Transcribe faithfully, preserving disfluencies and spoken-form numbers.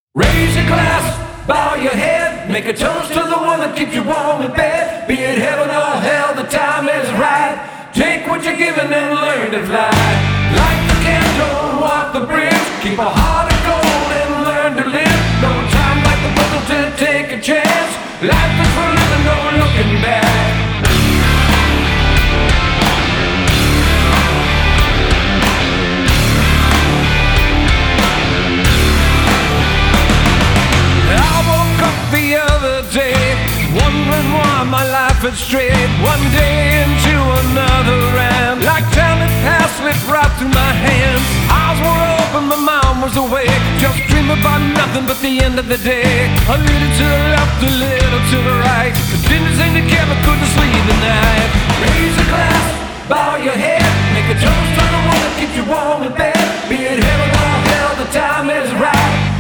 Raise your glass, bow your head, make a toast to the one that keeps you warm in bed. Be it heaven or hell, the time is right. Take what you're given and learn to fly. Light the candle, walk the bridge, keep a heart of gold and learn to live. No time like the present to take a chance. Life is for living, no looking back. The other day, wondering why my life had strayed one day into another, and like time had passed, slipped right through my hands. Eyes were open, my mind was awake, just dreaming about nothing but the end of the day. A little to the left, a little to the right, didn't seem to care, but couldn't sleep the night. Raise a glass, bow your head, make a toast to the one that keeps you warm in bed. Be it heaven or hell, the time is right.